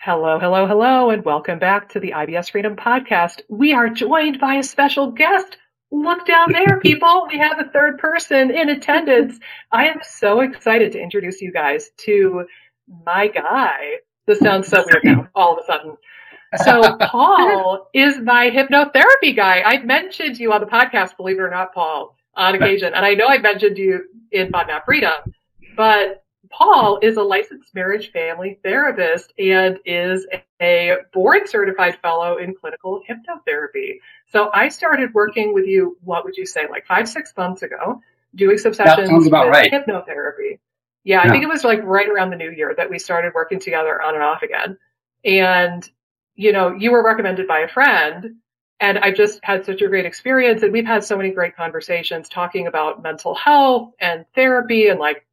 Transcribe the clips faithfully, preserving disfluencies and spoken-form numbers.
Hello, hello, hello, and welcome back to the I B S Freedom Podcast. We are joined by a special guest. Look down there, people. We have a third person in attendance. I am so excited to introduce you guys to my guy. This sounds so weird now, all of a sudden. So Paul is my hypnotherapy guy. I've mentioned you on the podcast, believe it or not, Paul, on occasion. And I know I've mentioned you in FODMAP Freedom, but Paul is a licensed marriage family therapist and is a board certified fellow in clinical hypnotherapy. So I started working with you, what would you say, like five, six months ago, doing some sessions that sounds about with right. hypnotherapy. Yeah, I yeah. think it was like right around the new year that we started working together on and off again. And, you know, you were recommended by a friend, and I've just had such a great experience. And we've had so many great conversations talking about mental health and therapy and like,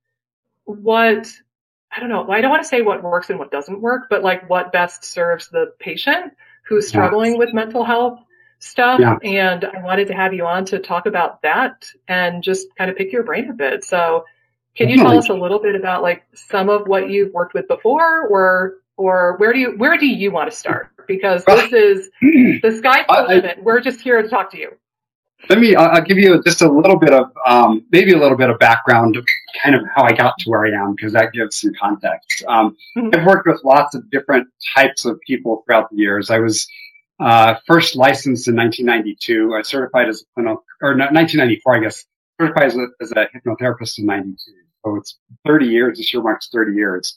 what, I don't know, I don't want to say what works and what doesn't work, but like what best serves the patient who's struggling yeah. with mental health stuff. Yeah. And I wanted to have you on to talk about that and just kind of pick your brain a bit. So can you tell us a little bit about like some of what you've worked with before, or, or where do you, where do you want to start? Because this is, the sky's the limit. We're just here to talk to you. Let me, I'll give you just a little bit of, um, maybe a little bit of background of kind of how I got to where I am, because that gives some context. Um, mm-hmm. I've worked with lots of different types of people throughout the years. I was, uh, first licensed in nineteen ninety-two. I certified as a clinical, or nineteen ninety-four, I guess, certified as a, as a hypnotherapist in ninety-two. So it's thirty years. This year marks thirty years.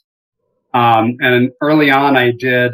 Um, and early on I did,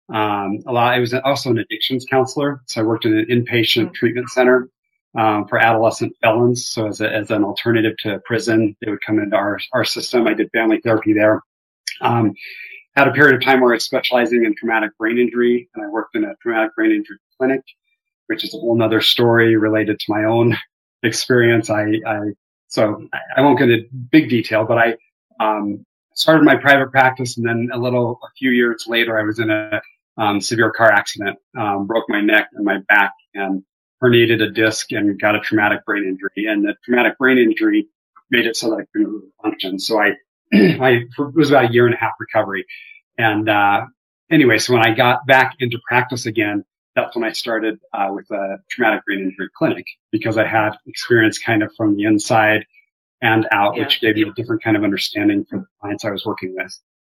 um, a lot, I was also an addictions counselor. So I worked in an inpatient mm-hmm. treatment center. Um, for adolescent felons. So as a, as an alternative to prison, they would come into our, our system. I did family therapy there. Um, had a period of time where I was specializing in traumatic brain injury, and I worked in a traumatic brain injury clinic, which is a whole nother story related to my own experience. I, I, so I won't get into big detail, but I, um, started my private practice, and then a little, a few years later, I was in a, um, severe car accident, um, broke my neck and my back, and herniated a disc and got a traumatic brain injury. And the traumatic brain injury made it so that I couldn't really function. So I, I, it was about a year and a half recovery. And, uh, anyway, so when I got back into practice again, that's when I started, uh, with a traumatic brain injury clinic, because I had experience kind of from the inside and out, yeah. which gave me a different kind of understanding for the clients I was working with.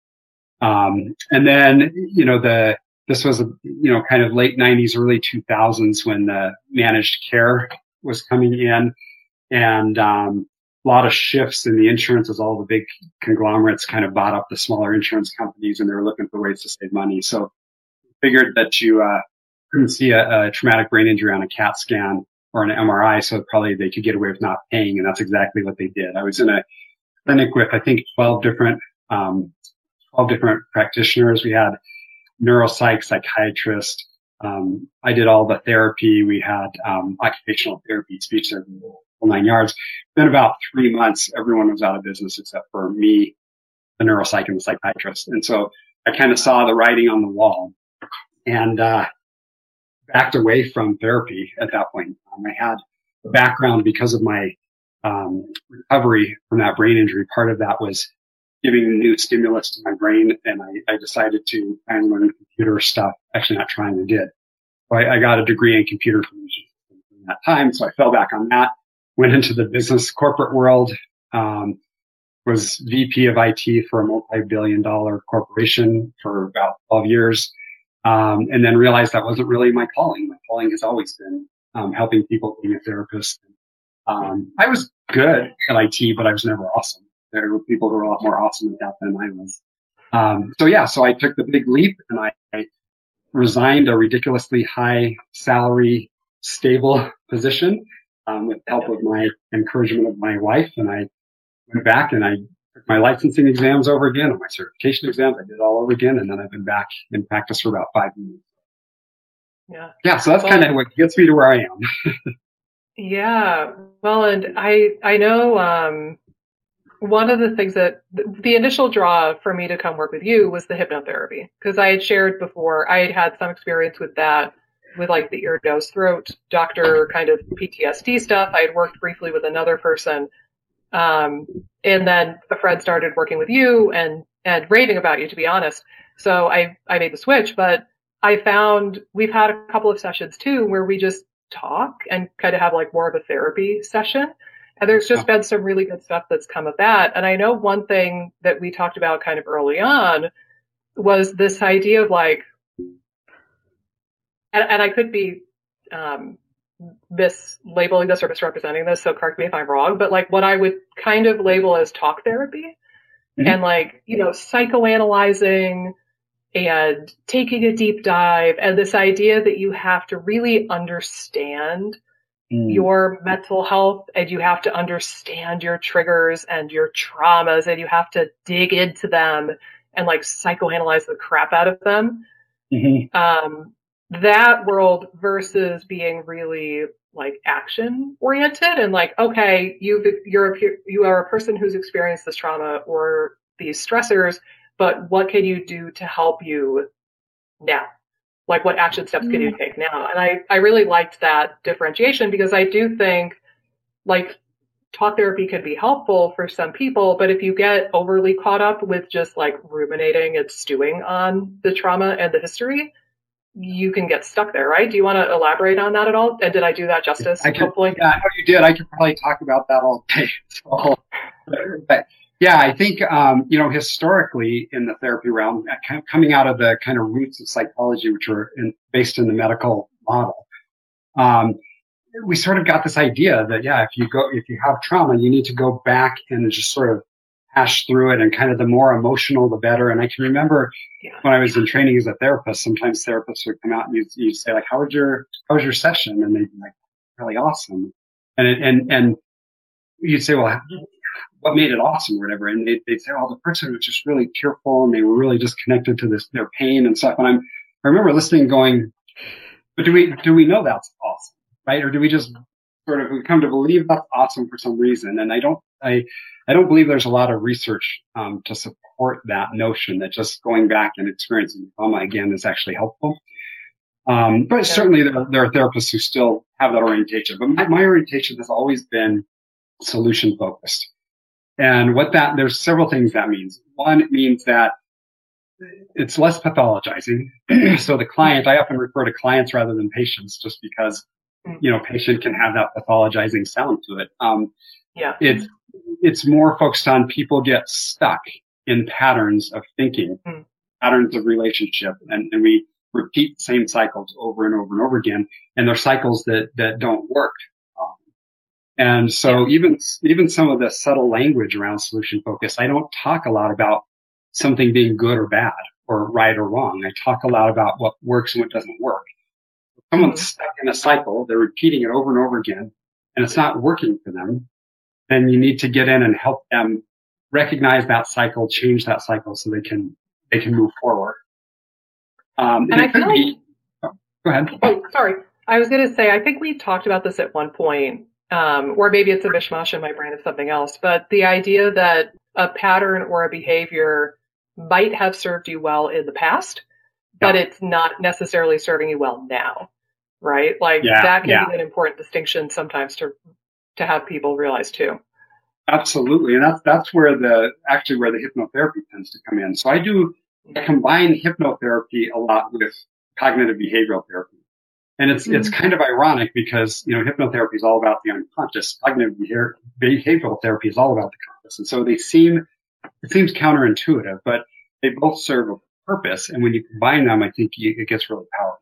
Um, and then, you know, the, This was, you know, kind of late nineties, early two thousands when the managed care was coming in, and um, a lot of shifts in the insurance as all the big conglomerates kind of bought up the smaller insurance companies, and they were looking for ways to save money. So figured that you uh, couldn't see a, a traumatic brain injury on a CAT scan or an M R I, so probably they could get away with not paying, and that's exactly what they did. I was in a clinic with, I think, twelve different, um, twelve different practitioners. We had neuropsych, psychiatrist. Um, I did all the therapy. We had, um, occupational therapy, speech therapy, whole nine yards. Then about three months, everyone was out of business except for me, the neuropsych, and the psychiatrist. And so I kind of saw the writing on the wall and, uh, backed away from therapy at that point. Um, I had a background because of my, um, recovery from that brain injury. Part of that was giving new stimulus to my brain, and I, I decided to try and learn computer stuff. Actually, not trying, I did. So I, I got a degree in computer information systems in that time, so I fell back on that. Went into the business corporate world, um, was V P of I T for a multi-billion dollar corporation for about twelve years, um, and then realized that wasn't really my calling. My calling has always been um, helping people, being a therapist. Um, I was good at I T, but I was never awesome. There were people who were a lot more awesome at that than I was. Um, so yeah, so I took the big leap, and I, I resigned a ridiculously high salary, stable position, um, with the help of my encouragement of my wife. And I went back and I took my licensing exams over again, and my certification exams. I did it all over again. And then I've been back in practice for about five years. Yeah. Yeah. So that's well, kind of what gets me to where I am. Yeah. Well, and I, I know, um, one of the things that the initial draw for me to come work with you was the hypnotherapy, because I had shared before, I had had some experience with that, with like the ear, nose, throat doctor kind of P T S D stuff. I had worked briefly with another person. Um, and then a friend started working with you and, and raving about you, to be honest. So I, I made the switch, but I found we've had a couple of sessions too where we just talk and kind of have like more of a therapy session. And there's just been some really good stuff that's come of that. And I know one thing that we talked about kind of early on was this idea of like, and, and I could be um, mislabeling this or misrepresenting this, so correct me if I'm wrong, but like what I would kind of label as talk therapy mm-hmm. and like, you know, psychoanalyzing and taking a deep dive and this idea that you have to really understand mm. your mental health and you have to understand your triggers and your traumas and you have to dig into them and like psychoanalyze the crap out of them. Mm-hmm. Um, that world versus being really like action oriented and like, okay, you've, you're a, you are a person who's experienced this trauma or these stressors, but what can you do to help you now? Like what action steps can you take now? And I, I really liked that differentiation because I do think like talk therapy can be helpful for some people, but if you get overly caught up with just like ruminating and stewing on the trauma and the history, you can get stuck there, right? Do you want to elaborate on that at all? And did I do that justice? I could, hopefully? Yeah, I know you did. I could probably talk about that all day. So, but yeah, I think, um, you know, historically in the therapy realm, coming out of the kind of roots of psychology, which are in, based in the medical model, um, we sort of got this idea that, yeah, if you go, if you have trauma, you need to go back and just sort of hash through it and kind of the more emotional, the better. And I can remember yeah. when I was in training as a therapist, sometimes therapists would come out and you'd, you'd say like, how was your, how was your session? And they'd be like, really awesome. And, and, and you'd say, well, what made it awesome or whatever. And they'd, they'd say, oh, the person was just really tearful and they were really just connected to this, their pain and stuff. And I'm, I remember listening going, but do we, do we know that's awesome? Right? Or do we just sort of come to believe that's awesome for some reason? And I don't, I, I don't believe there's a lot of research um, to support that notion that just going back and experiencing trauma again is actually helpful. Um, but yeah. certainly there, there are therapists who still have that orientation. But my, my orientation has always been solution focused. And what that, there's several things that means. One, it means that it's less pathologizing. So the client, I often refer to clients rather than patients just because, you know, patient can have that pathologizing sound to it. Um, yeah. It's, it's more focused on people get stuck in patterns of thinking, mm. patterns of relationship, and, and we repeat the same cycles over and over and over again, and they're cycles that, that don't work. Um, and so yeah. even, even some of the subtle language around solution focus, I don't talk a lot about something being good or bad or right or wrong. I talk a lot about what works and what doesn't work. If someone's mm. stuck in a cycle, they're repeating it over and over again, and it's not working for them, then you need to get in and help them recognize that cycle, change that cycle so they can, they can move forward. Um, and, and I feel be, like, oh, go ahead. Oh, sorry. I was going to say, I think we talked about this at one point, um, or maybe it's a mishmash in my brain of something else, but the idea that a pattern or a behavior might have served you well in the past, yeah. but it's not necessarily serving you well now, right? Like yeah, that can yeah. be an important distinction sometimes to to have people realize too. Absolutely. And that's, that's where the, actually where the hypnotherapy tends to come in. So I do I combine hypnotherapy a lot with cognitive behavioral therapy. And it's, mm-hmm. it's kind of ironic because, you know, hypnotherapy is all about the unconscious. Cognitive behavior, behavioral therapy is all about the conscious. And so they seem, it seems counterintuitive, but they both serve a purpose. And when you combine them, I think you, it gets really powerful.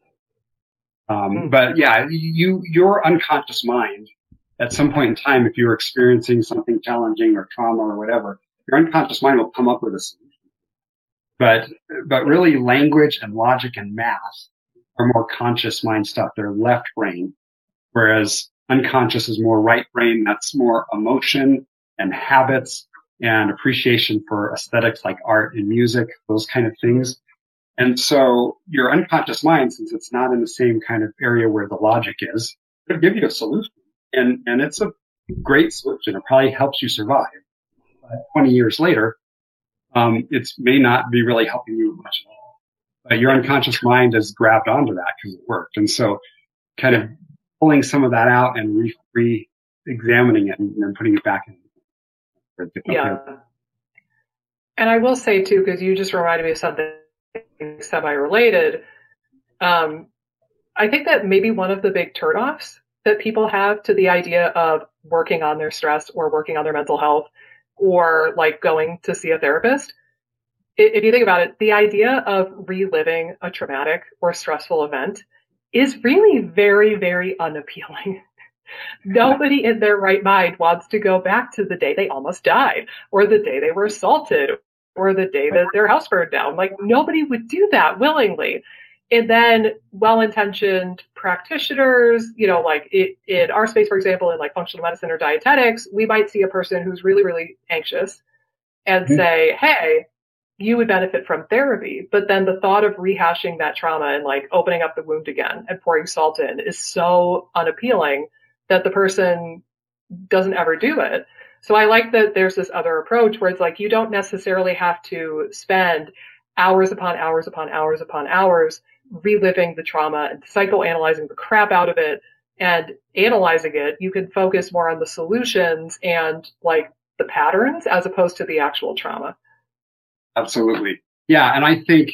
Um, mm-hmm. but yeah, you, your unconscious mind, at some point in time, if you're experiencing something challenging or trauma or whatever, your unconscious mind will come up with a solution. But, but really language and logic and math are more conscious mind stuff. They're left brain, whereas unconscious is more right brain. That's more emotion and habits and appreciation for aesthetics like art and music, those kind of things. And so your unconscious mind, since it's not in the same kind of area where the logic is, it'll give you a solution. And, and it's a great solution. It probably helps you survive. Uh, twenty years later, um, it may not be really helping you much at all. But your unconscious mind has grabbed onto that because it worked. And so kind of pulling some of that out and re, re-examining it and then putting it back in. Yeah. And I will say too, because you just reminded me of something semi-related, um, I think that maybe one of the big turnoffs that people have to the idea of working on their stress or working on their mental health or like going to see a therapist, if you think about it, the idea of reliving a traumatic or stressful event is really very, very unappealing. Nobody in their right mind wants to go back to the day they almost died, or the day they were assaulted, or the day that their house burned down. Like, nobody would do that willingly. And then well-intentioned practitioners, you know, like it, in our space, for example, in like functional medicine or dietetics, we might see a person who's really, really anxious and mm-hmm. say, hey, you would benefit from therapy. But then the thought of rehashing that trauma and like opening up the wound again and pouring salt in is so unappealing that the person doesn't ever do it. So I like that there's this other approach where it's like you don't necessarily have to spend hours upon hours upon hours upon hours reliving the trauma and psychoanalyzing the crap out of it and analyzing it. You can focus more on the solutions and like the patterns as opposed to the actual trauma. Absolutely. Yeah. And I think,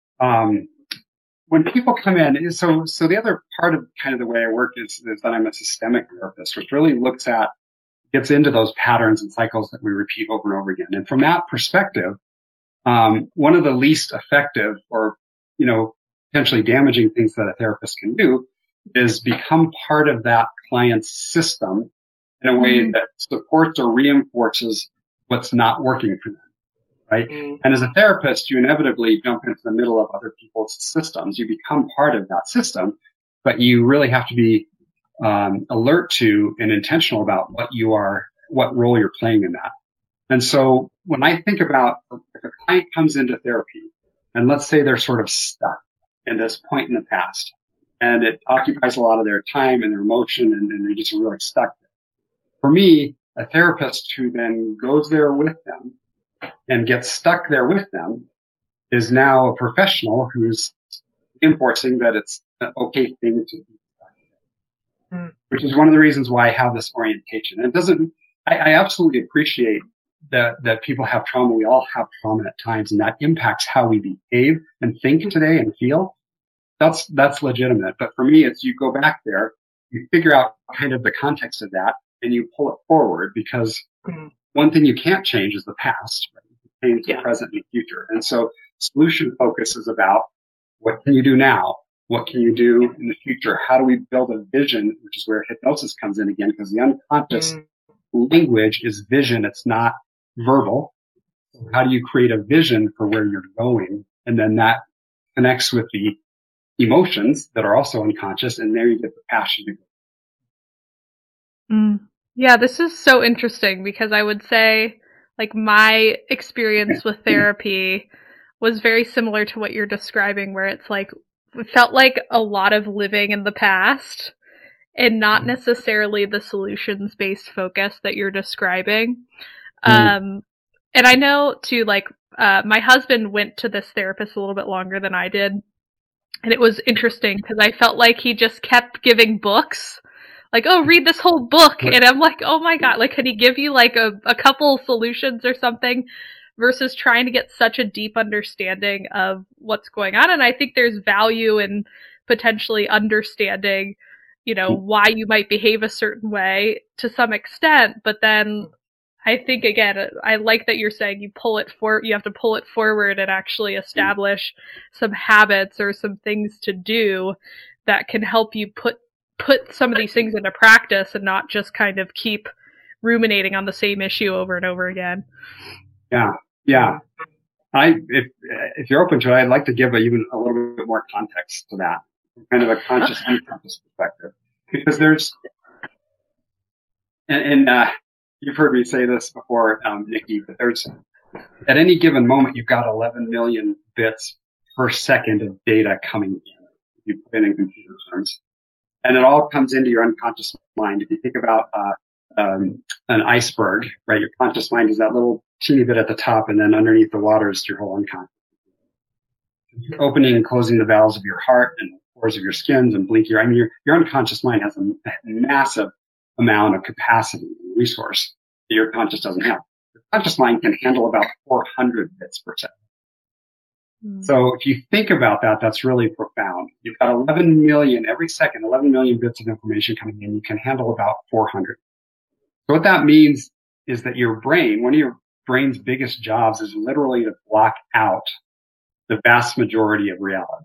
um, when people come in, so, so the other part of kind of the way I work is, is that I'm a systemic therapist, which really looks at, gets into those patterns and cycles that we repeat over and over again. And from that perspective, um, one of the least effective or, you know, potentially damaging things that a therapist can do is become part of that client's system in a way mm-hmm. that supports or reinforces what's not working for them. Right. Mm-hmm. And as a therapist, you inevitably jump into the middle of other people's systems. You become part of that system, but you really have to be um, alert to and intentional about what you are, what role you're playing in that. And so when I think about if a client comes into therapy and let's say they're sort of stuck in this point in the past and it occupies a lot of their time and their emotion and, and they're just really stuck. For me, a therapist who then goes there with them and gets stuck there with them is now a professional who's enforcing that it's an okay thing to be stuck there. Mm. Which is one of the reasons why I have this orientation. It doesn't, I, I absolutely appreciate that, that people have trauma. We all have trauma at times and that impacts how we behave and think today and feel. That's, that's legitimate. But for me, it's you go back there, you figure out kind of the context of that and you pull it forward because mm. one thing you can't change is the past. Right? Change the yeah. present and the future. And so solution focus is about what can you do now? What can you do in the future? How do we build a vision, which is where hypnosis comes in again, because the unconscious mm. language is vision. It's not verbal. So how do you create a vision for where you're going? And then that connects with the emotions that are also unconscious. And there you get the passion to go. Mm. Yeah, this is so interesting because I would say like my experience with therapy was very similar to what you're describing, where it's like, it felt like a lot of living in the past and not necessarily the solutions-based focus that you're describing. Mm. Um, and I know too, like, uh, my husband went to this therapist a little bit longer than I did. And it was interesting because I felt like he just kept giving books. Like, oh, read this whole book. And I'm like, oh my God, like, could he give you like a, a couple solutions or something versus trying to get such a deep understanding of what's going on? And I think there's value in potentially understanding, you know, why you might behave a certain way to some extent. But then I think, again, I like that you're saying you pull it for, you have to pull it forward and actually establish some habits or some things to do that can help you put put some of these things into practice and not just kind of keep ruminating on the same issue over and over again. Yeah. Yeah. I, if, if you're open to it, I'd like to give a, even a little bit more context to that, kind of a conscious and unconscious perspective, because there's, and, and uh, you've heard me say this before, um, Nikki, but there's, at any given moment, you've got eleven million bits per second of data coming in, if you put it in computer terms. And it all comes into your unconscious mind. If you think about uh, um, an iceberg, right, your conscious mind is that little teeny bit at the top, and then underneath the water is your whole unconscious. You're opening and closing the valves of your heart and the pores of your skins and blink your, I mean, your, your unconscious mind has a, a massive amount of capacity and resource that your conscious doesn't have. Your conscious mind can handle about four hundred bits per second. Mm. So if you think about that, that's really profound. You've got eleven million every second, eleven million bits of information coming in. You can handle about four hundred. So what that means is that your brain, one of your brain's biggest jobs is literally to block out the vast majority of reality.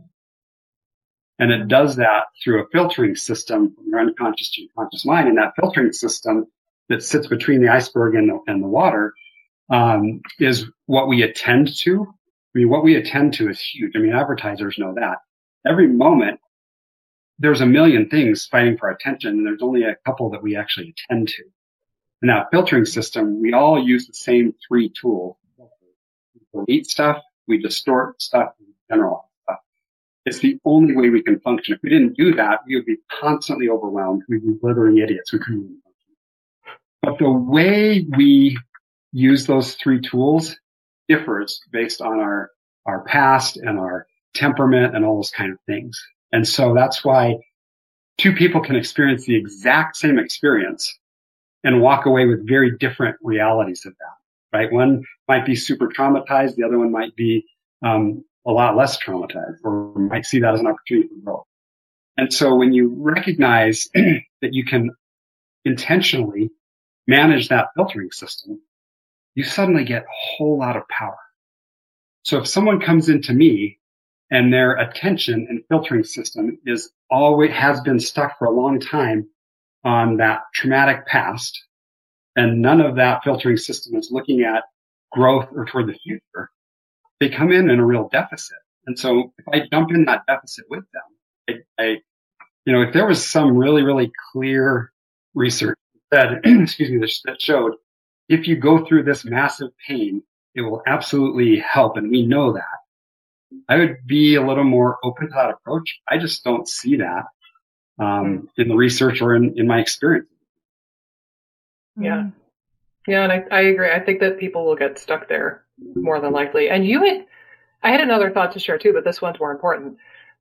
And it does that through a filtering system from your unconscious to your conscious mind. And that filtering system that sits between the iceberg and the, and the water um, is what we attend to. I mean, what we attend to is huge. I mean, advertisers know that. Every moment, there's a million things fighting for our attention, and there's only a couple that we actually attend to. In that filtering system, we all use the same three tools. We delete stuff, we distort stuff, we generalize stuff. It's the only way we can function. If we didn't do that, we would be constantly overwhelmed. We'd be blithering idiots. We couldn't even function. But the way we use those three tools differs based on our, our past and our temperament and all those kind of things. And so that's why two people can experience the exact same experience and walk away with very different realities of that, right? One might be super traumatized. The other one might be um, a lot less traumatized, or might see that as an opportunity for growth. And so when you recognize that you can intentionally manage that filtering system, you suddenly get a whole lot of power. So if someone comes into me and their attention and filtering system is always has been stuck for a long time on that traumatic past, and none of that filtering system is looking at growth or toward the future, they come in in a real deficit. And so if I jump in that deficit with them, I, I you know, if there was some really, really clear research that, excuse me, that showed if you go through this massive pain, it will absolutely help, and we know that, I would be a little more open to that approach. I just don't see that um, in the research or in, in my experience. Yeah. Yeah, and I, I agree. I think that people will get stuck there more than likely. And you had, I had another thought to share too, but this one's more important.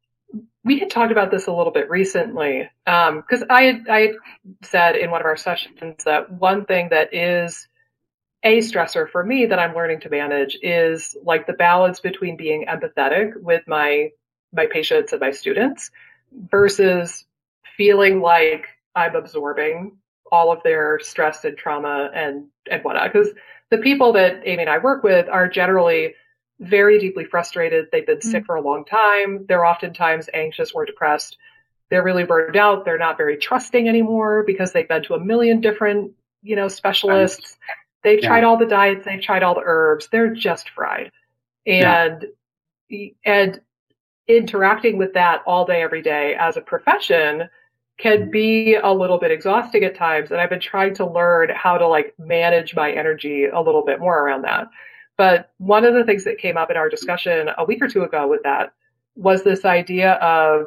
We had talked about this a little bit recently, um, because I had, I had said in one of our sessions that one thing that is a stressor for me that I'm learning to manage is like the balance between being empathetic with my, my patients and my students versus feeling like I'm absorbing all of their stress and trauma and, and whatnot. Because the people that Amy and I work with are generally very deeply frustrated. They've been mm-hmm. sick for a long time. They're oftentimes anxious or depressed. They're really burned out. They're not very trusting anymore because they've been to a million different, you know, specialists. They've yeah. tried all the diets. They've tried all the herbs. They're just fried. And, yeah. and interacting with that all day, every day as a profession can be a little bit exhausting at times. And I've been trying to learn how to like manage my energy a little bit more around that. But one of the things that came up in our discussion a week or two ago with that was this idea of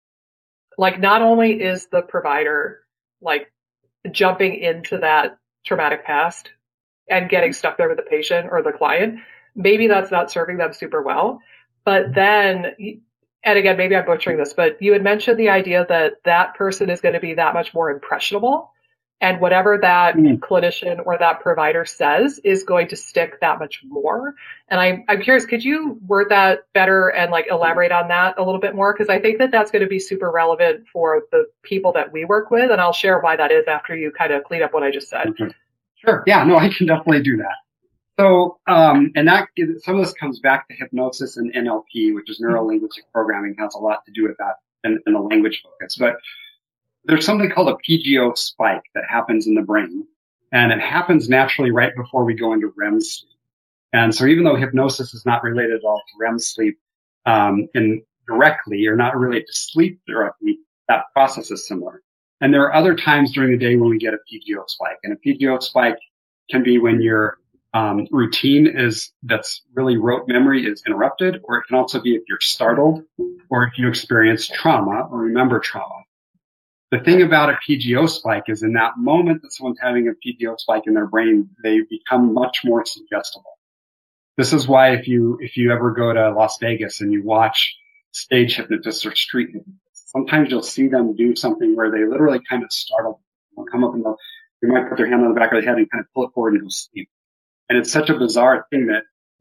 like, not only is the provider like jumping into that traumatic past and getting stuck there with the patient or the client, maybe that's not serving them super well. But then, and again, maybe I'm butchering this, but you had mentioned the idea that that person is going to be that much more impressionable, and whatever that mm. clinician or that provider says is going to stick that much more. And I'm, I'm curious, could you word that better and like elaborate on that a little bit more? Because I think that that's going to be super relevant for the people that we work with, and I'll share why that is after you kind of clean up what I just said. Okay. Sure. Yeah, no, I can definitely do that. So, um, and that, some of this comes back to hypnosis and N L P, which is neuro-linguistic programming, has a lot to do with that and, and the language focus. But there's something called a P G O spike that happens in the brain, and it happens naturally right before we go into R E M sleep. And so even though hypnosis is not related at all to R E M sleep, um, in directly or not related to sleep directly, that process is similar. And there are other times during the day when we get a P G O spike, and a P G O spike can be when your um, routine is that's really rote memory is interrupted, or it can also be if you're startled or if you experience trauma or remember trauma. The thing about a P G O spike is in that moment that someone's having a P G O spike in their brain, they become much more suggestible. This is why if you, if you ever go to Las Vegas and you watch stage hypnotists or street hypnotists, sometimes you'll see them do something where they literally kind of startle. They'll come up and they'll, they might put their hand on the back of their head and kind of pull it forward and go sleep. And it's such a bizarre thing that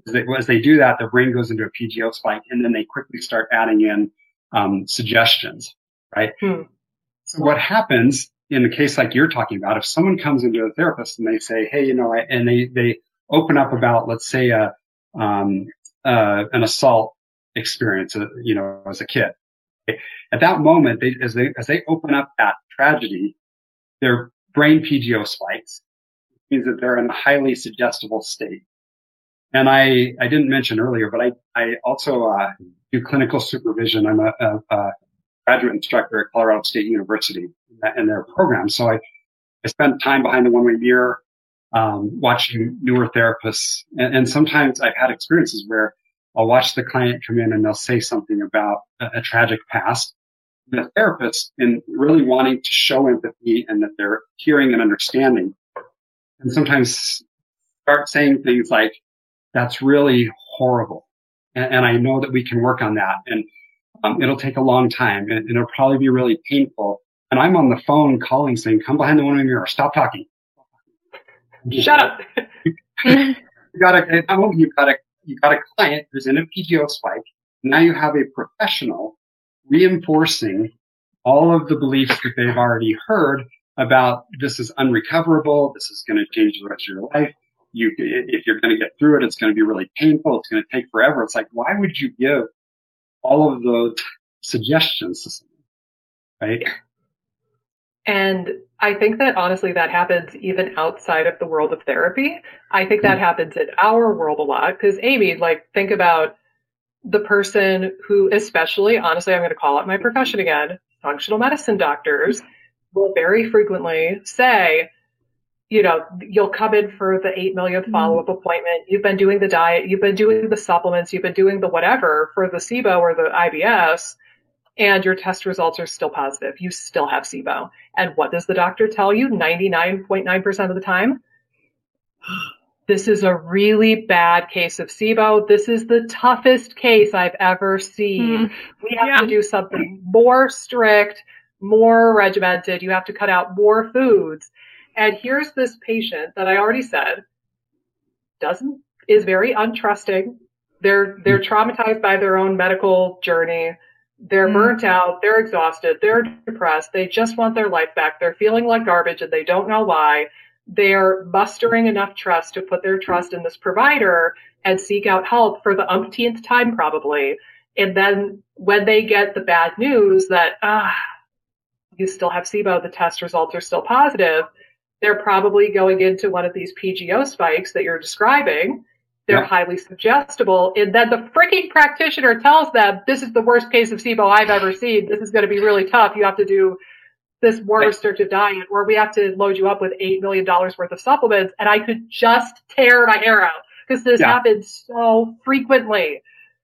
As they, as they do that, their brain goes into a P G O spike, and then they quickly start adding in um, suggestions, right? Hmm. So what happens in a case like you're talking about, if someone comes into a therapist and they say, hey, you know, I, and they, they open up about, let's say, a, um, uh, an assault experience, uh, you know, as a kid. At that moment, they, as they, as they open up that tragedy, their brain P G O spikes, which means that they're in a highly suggestible state. And I, I didn't mention earlier, but I, I also, uh, do clinical supervision. I'm a, a, a graduate instructor at Colorado State University in their program. So I, I spend time behind the one-way mirror, um, watching newer therapists. And, and sometimes I've had experiences where I'll watch the client come in and they'll say something about a, a tragic past. The therapist, in really wanting to show empathy and that they're hearing and understanding, and sometimes start saying things like, that's really horrible. And, and I know that we can work on that. And um, it'll take a long time and, and it'll probably be really painful. And I'm on the phone calling saying, come behind the one-way mirror, stop talking. Shut up. you got a, you got a, you got a client who's in a P G O spike. Now you have a professional reinforcing all of the beliefs that they've already heard about this is unrecoverable. This is going to change the rest of your life. You, if you're going to get through it, it's going to be really painful. It's going to take forever. It's like, why would you give all of those suggestions to someone, right? And I think that honestly that happens even outside of the world of therapy. I think that happens in our world a lot because Amy, like, think about the person who, especially, honestly, I'm going to call out my profession again, functional medicine doctors will very frequently say, you know, you'll come in for the eight millionth follow-up appointment. You've been doing the diet, you've been doing the supplements, you've been doing the whatever for the SIBO or the I B S, and your test results are still positive. You still have SIBO. And what does the doctor tell you ninety-nine point nine percent of the time? This is a really bad case of SIBO. This is the toughest case I've ever seen. Mm, we have yeah. to do something more strict, more regimented. You have to cut out more foods. And here's this patient that I already said doesn't, is very untrusting. They're, they're traumatized by their own medical journey. They're burnt out. They're exhausted. They're depressed. They just want their life back. They're feeling like garbage and they don't know why. They're mustering enough trust to put their trust in this provider and seek out help for the umpteenth time probably. And then when they get the bad news that, ah, you still have SIBO, the test results are still positive, they're probably going into one of these P G O spikes that you're describing. They're yeah. highly suggestible. And then the freaking practitioner tells them, this is the worst case of SIBO I've ever seen. This is going to be really tough. You have to do this more right. restrictive diet, or we have to load you up with eight million dollars worth of supplements. And I could just tear my hair out because this yeah. happens so frequently.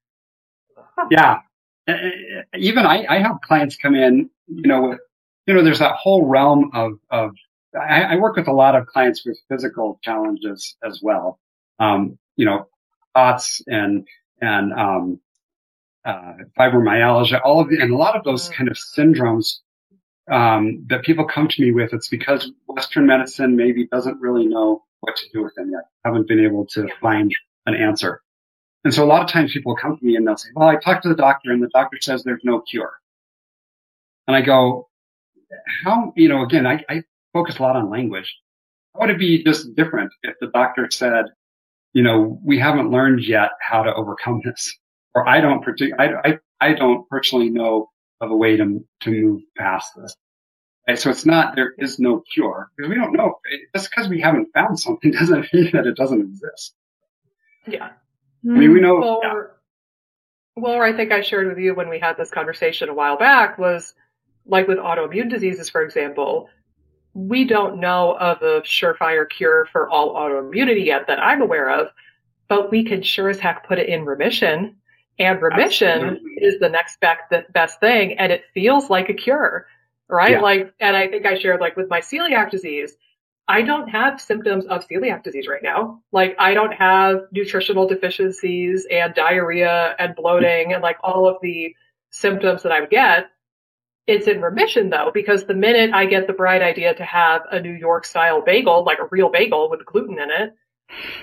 Yeah. Even I, I have clients come in, you know, with, you know, there's that whole realm of, of, I, I work with a lot of clients with physical challenges as well. Um, you know, thoughts and, and, um, uh, fibromyalgia, all of the, and a lot of those kind of syndromes, um, that people come to me with. It's because Western medicine maybe doesn't really know what to do with them yet. Haven't been able to find an answer. And so a lot of times people come to me and they'll say, well, I talked to the doctor and the doctor says there's no cure. And I go, how, you know, again, I, I focus a lot on language. How would it be just different if the doctor said, you know, we haven't learned yet how to overcome this, or I don't partic- I, I, I don't personally know of a way to, to move past this. Okay, so it's not, there is no cure because we don't know. Just because we haven't found something doesn't mean that it doesn't exist. Yeah. I mean, we know. Well, yeah. well, I think I shared with you when we had this conversation a while back was like with autoimmune diseases, for example, we don't know of a surefire cure for all autoimmunity yet that I'm aware of, but we can sure as heck put it in remission. And remission Absolutely. Is the next best thing. And it feels like a cure, right? Yeah. Like, and I think I shared like with my celiac disease, I don't have symptoms of celiac disease right now. Like I don't have nutritional deficiencies and diarrhea and bloating and like all of the symptoms that I would get. It's in remission though, because the minute I get the bright idea to have a New York style bagel, like a real bagel with gluten in it,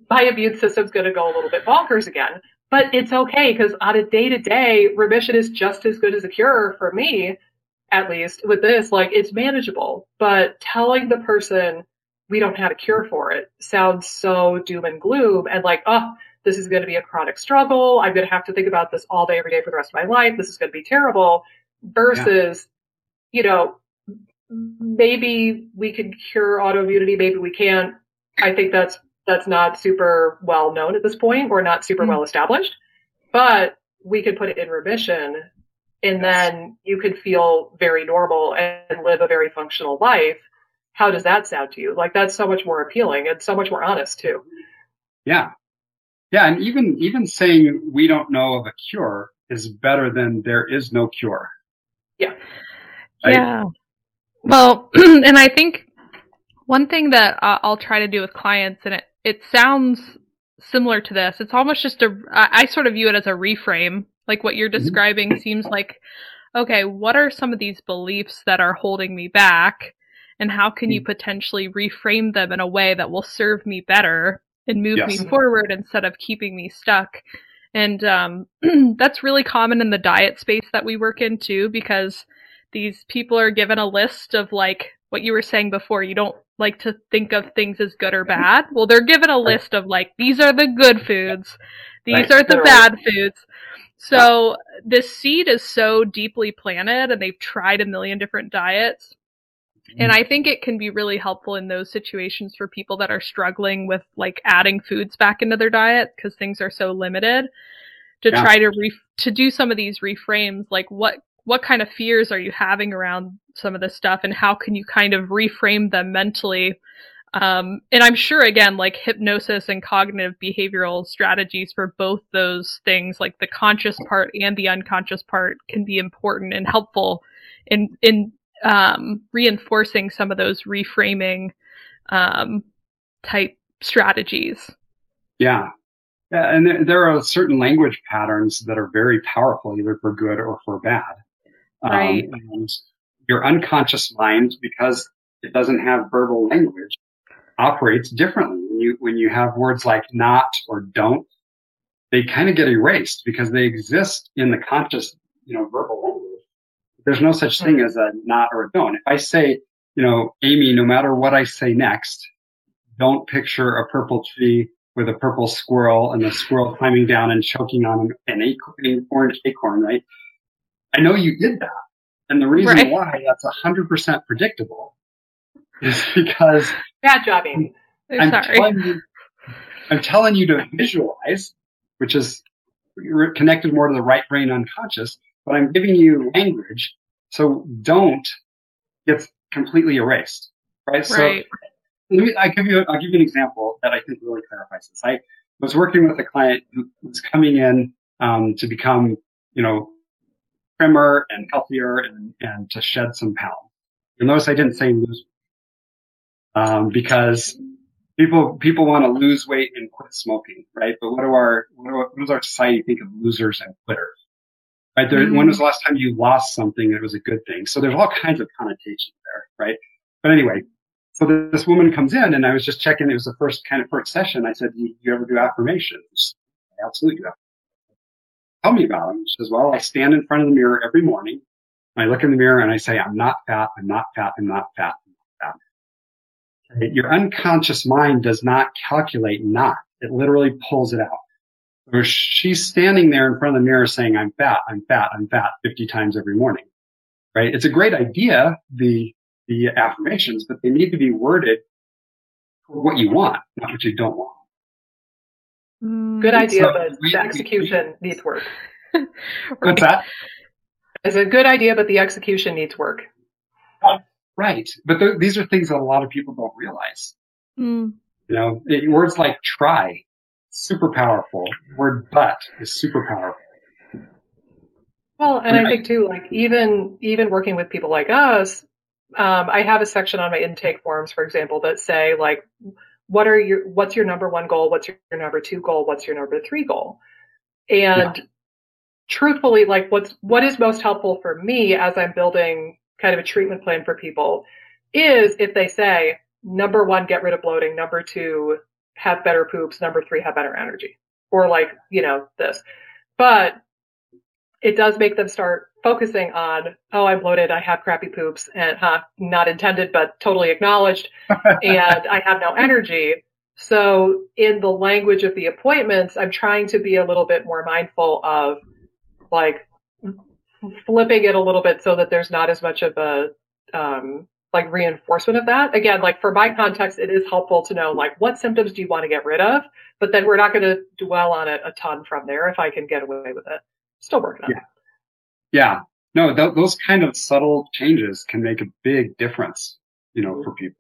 my immune system's going to go a little bit bonkers again. But it's okay because on a day to day, remission is just as good as a cure for me, at least with this. Like, it's manageable. But telling the person we don't have a cure for it sounds so doom and gloom and like, oh, this is going to be a chronic struggle. I'm going to have to think about this all day, every day for the rest of my life. This is going to be terrible. Versus, yeah. you know, maybe we can cure autoimmunity. Maybe we can't. I think that's That's not super well known at this point, or not super mm-hmm. well established, but we could put it in remission and yes. then you could feel very normal and live a very functional life. How does that sound to you? Like, that's so much more appealing and so much more honest too. Yeah. Yeah. And even, even saying we don't know of a cure is better than there is no cure. Yeah. Right? Yeah. Well, and I think one thing that uh, I'll try to do with clients, and it, it sounds similar to this, it's almost just a, I, I sort of view it as a reframe. Like what you're describing mm-hmm. seems like, okay, what are some of these beliefs that are holding me back? And how can mm-hmm. you potentially reframe them in a way that will serve me better and move yes. me forward instead of keeping me stuck? And um, that's really common in the diet space that we work in too, because these people are given a list of, like what you were saying before, you don't like to think of things as good or bad. Well, they're given a list of, like, these are the good foods, these right. are the bad foods. So this seed is so deeply planted, and they've tried a million different diets. Mm-hmm. And I think it can be really helpful in those situations for people that are struggling with, like, adding foods back into their diet because things are so limited, to yeah. try to re- to do some of these reframes, like what what kind of fears are you having around some of this stuff, and how can you kind of reframe them mentally? Um, and I'm sure, again, like hypnosis and cognitive behavioral strategies for both those things, like the conscious part and the unconscious part, can be important and helpful in, in um, reinforcing some of those reframing um, type strategies. Yeah. Yeah, and there, there are certain language patterns that are very powerful, either for good or for bad. Right. Um, and your unconscious mind, because it doesn't have verbal language, operates differently. When you, when you have words like not or don't, they kind of get erased because they exist in the conscious, you know, verbal language. There's no such thing as a not or a don't. If I say, you know, Amy, no matter what I say next, don't picture a purple tree with a purple squirrel and the squirrel climbing down and choking on an, acorn, an orange acorn, right? I know you did that. And the reason right. why that's one hundred percent predictable is because... Bad job, Amy. I'm Sorry. Telling you, I'm telling you to visualize, which is connected more to the right brain unconscious, but I'm giving you language, so don't gets completely erased, right? Right. So let me, I give you, I'll give you an example that I think really clarifies this. I was working with a client who was coming in um, to become, you know, trimmer and healthier and, and to shed some pounds. You'll notice I didn't say lose, um, because people people want to lose weight and quit smoking, right? But what do our what, do, what does our society think of losers and quitters? Right? There, mm-hmm. When was the last time you lost something that was a good thing? So there's all kinds of connotations there, right? But anyway. So this woman comes in, and I was just checking. It was the first kind of first session. I said, "Do you ever do affirmations?" I absolutely do. Tell me about them. She says, "Well, I stand in front of the mirror every morning. And I look in the mirror and I say, I'm not fat. I'm not fat. I'm not fat. I'm not fat." Okay, your unconscious mind does not calculate not. It literally pulls it out. So she's standing there in front of the mirror saying, "I'm fat. I'm fat. I'm fat," fifty times every morning. Right? It's a great idea. The the affirmations, but they need to be worded for what you want, not what you don't want. Good idea, so but we, the execution we, needs work. Right. What's that? It's a good idea, but the execution needs work. Right. But th- these are things that a lot of people don't realize. Mm. You know, it, words like try, super powerful. Word but is super powerful. Well, and right. I think too, like even, even working with people like us, Um, I have a section on my intake forms, for example, that say like, what are your, what's your number one goal? What's your, your number two goal? What's your number three goal? And yeah. truthfully, like what's, what is most helpful for me as I'm building kind of a treatment plan for people is if they say, number one, get rid of bloating. Number two, have better poops, number three have better energy, or like, you know, this. But it does make them start focusing on, oh, I'm bloated, I have crappy poops, and huh, not intended, but totally acknowledged, and I have no energy. So in the language of the appointments, I'm trying to be a little bit more mindful of like flipping it a little bit so that there's not as much of a, um, like reinforcement of that. Again, like for my context, it is helpful to know like what symptoms do you want to get rid of, but then we're not going to dwell on it a ton from there if I can get away with it. Still working on yeah. it. Yeah. No, th- those kind of subtle changes can make a big difference, you know, for people.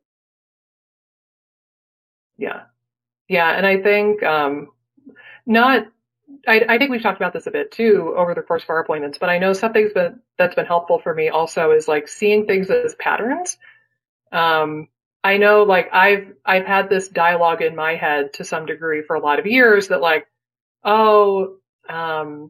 Yeah. Yeah. And I think, um, not, I, I think we've talked about this a bit too over the course of our appointments, but I know something's been, that's been helpful for me also is like seeing things as patterns. Um, I know like I've, I've had this dialogue in my head to some degree for a lot of years that like, oh, um,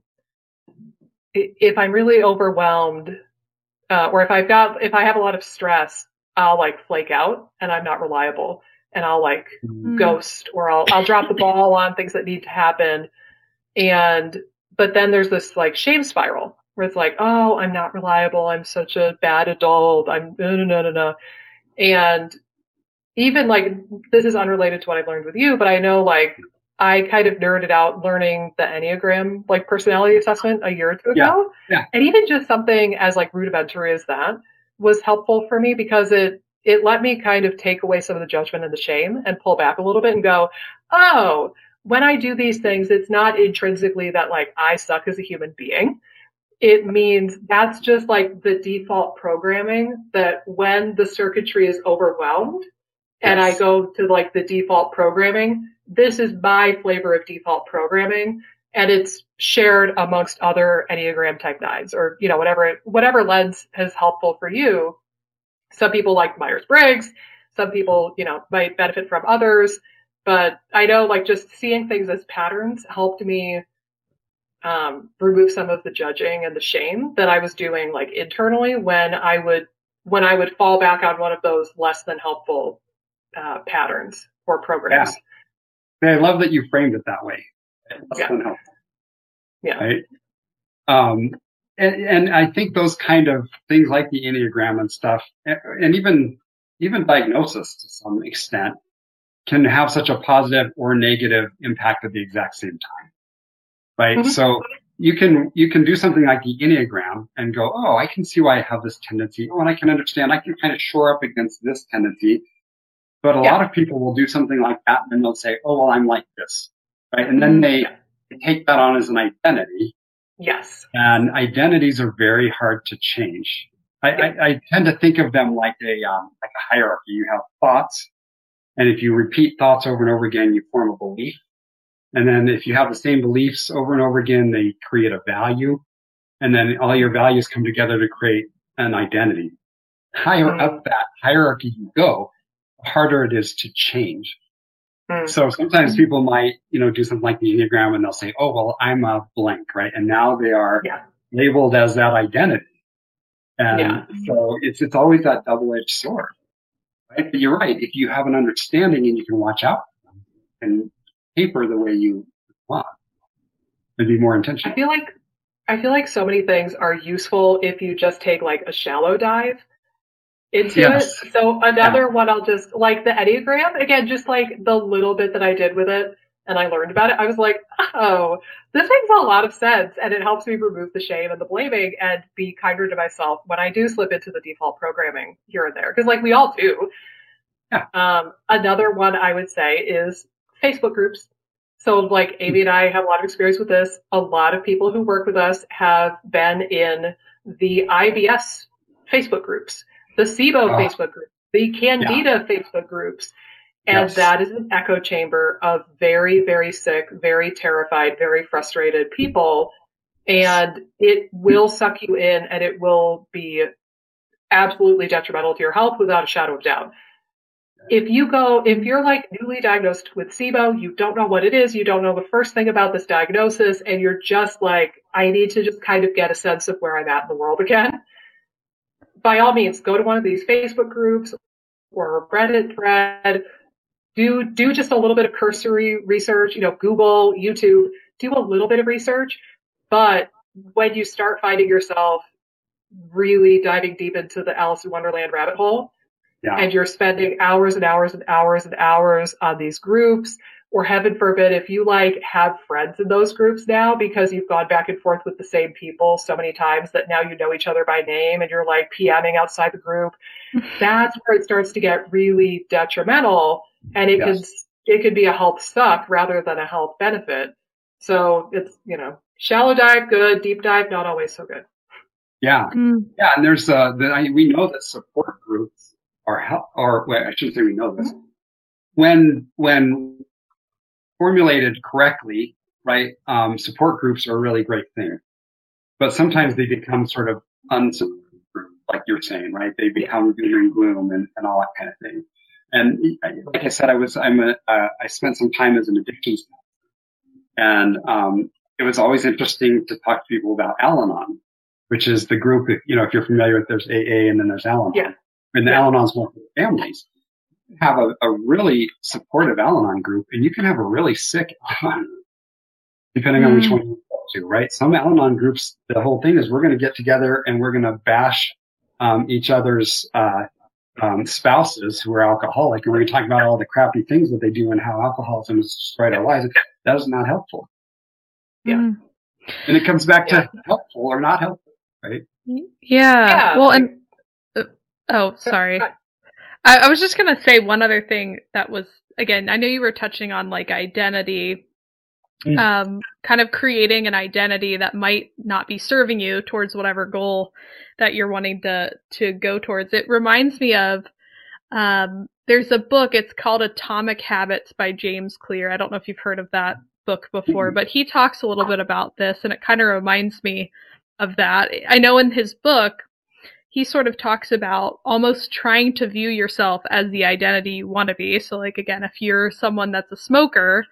if I'm really overwhelmed, uh, or if I've got, if I have a lot of stress, I'll like flake out and I'm not reliable and I'll like mm. ghost or I'll, I'll drop the ball on things that need to happen. And, but then there's this like shame spiral where it's like, oh, I'm not reliable. I'm such a bad adult. I'm no, no, no, no, no. And even like, this is unrelated to what I've learned with you, but I know like I kind of nerded out learning the Enneagram, like personality assessment a year or two ago. Yeah. Yeah. And even just something as like rudimentary as that was helpful for me because it, it let me kind of take away some of the judgment and the shame and pull back a little bit and go, oh, when I do these things, it's not intrinsically that like I suck as a human being. It means that's just like the default programming that when the circuitry is overwhelmed and yes. I go to like the default programming, this is my flavor of default programming and it's shared amongst other Enneagram type nines or, you know, whatever, whatever lens is helpful for you. Some people like Myers-Briggs. Some people, you know, might benefit from others. But I know like just seeing things as patterns helped me um, remove some of the judging and the shame that I was doing like internally when I would, when I would fall back on one of those less than helpful uh, patterns or programs. Yeah. I love that you framed it that way. Less yeah. than helpful. Yeah. Right. Um, and, and I think those kind of things like the Enneagram and stuff, and even, even diagnosis to some extent, can have such a positive or negative impact at the exact same time. Right. Mm-hmm. So you can, you can do something like the Enneagram and go, oh, I can see why I have this tendency. Oh, and I can understand, I can kind of shore up against this tendency. But a yeah. lot of people will do something like that and they'll say, oh, well, I'm like this. Right. And then they, yeah. they take that on as an identity. Yes. And identities are very hard to change. I, yeah. I, I tend to think of them like a, um, like a hierarchy. You have thoughts. And if you repeat thoughts over and over again, you form a belief. And then if you have the same beliefs over and over again, they create a value. And then all your values come together to create an identity. Higher mm. up that hierarchy you go, the harder it is to change. Mm. So sometimes mm. people might, you know, do something like the Enneagram and they'll say, oh, well, I'm a blank, right? And now they are yeah. labeled as that identity. And yeah. so it's, it's always that double-edged sword. Right? But you're right. If you have an understanding and you can watch out for them and paper the way you want, it'd be more intentional. I feel like, I feel like so many things are useful if you just take like a shallow dive into yes. it. So another yeah. one I'll just, like the Enneagram, again, just like the little bit that I did with it and I learned about it, I was like, oh, this makes a lot of sense. And it helps me remove the shame and the blaming and be kinder to myself when I do slip into the default programming here and there. Cause like we all do. Yeah. Um, another one I would say is Facebook groups. So like Amy and I have a lot of experience with this. A lot of people who work with us have been in the I B S Facebook groups, the SIBO oh. Facebook group, the Candida yeah. Facebook groups. And yes. that is an echo chamber of very, very sick, very terrified, very frustrated people. And it will suck you in and it will be absolutely detrimental to your health without a shadow of doubt. If you go, if you're like newly diagnosed with SIBO, you don't know what it is, you don't know the first thing about this diagnosis, and you're just like, I need to just kind of get a sense of where I'm at in the world again. By all means, go to one of these Facebook groups or a Reddit thread. do, do just a little bit of cursory research, you know, Google, YouTube, do a little bit of research. But when you start finding yourself really diving deep into the Alice in Wonderland rabbit hole, yeah. and you're spending hours and hours and hours and hours on these groups, or heaven forbid, if you like have friends in those groups now because you've gone back and forth with the same people so many times that now you know each other by name and you're like PMing outside the group, that's where it starts to get really detrimental, and it yes. can it could be a health suck rather than a health benefit. So it's, you know, shallow dive good, deep dive not always so good. Yeah, mm. yeah, and there's uh, the, I, we know that support groups are help, or well, I shouldn't say we know this. Mm-hmm. When when formulated correctly, right? Um, support groups are a really great thing, but sometimes they become sort of unsupported, like you're saying, right? They become doom and gloom and, and all that kind of thing. And like I said, I was I'm a uh, I spent some time as an addictions counselor, and um, it was always interesting to talk to people about Al-Anon, which is the group. If, you know, if you're familiar with, there's A A and then there's Al-Anon. Yeah. And the yeah. Al-Anon's more for families. Have a, a really supportive Al-Anon group, and you can have a really sick Al-Anon, depending mm. on which one you go to, right? Some Al-Anon groups, the whole thing is we're going to get together and we're going to bash um, each other's uh, um, spouses who are alcoholic, and we're going to talk about all the crappy things that they do and how alcoholism has destroyed our lives. That is not helpful. Yeah. And it comes back to yeah. helpful or not helpful, right? Yeah. yeah. Well, and uh, oh, sorry. I, I was just going to say one other thing that was, again, I know you were touching on like identity, mm. um, kind of creating an identity that might not be serving you towards whatever goal that you're wanting to, to go towards. It reminds me of, um, there's a book, it's called Atomic Habits by James Clear. I don't know if you've heard of that book before, but he talks a little bit about this, and it kind of reminds me of that. I know in his book, he sort of talks about almost trying to view yourself as the identity you want to be. So like, again, if you're someone that's a smoker,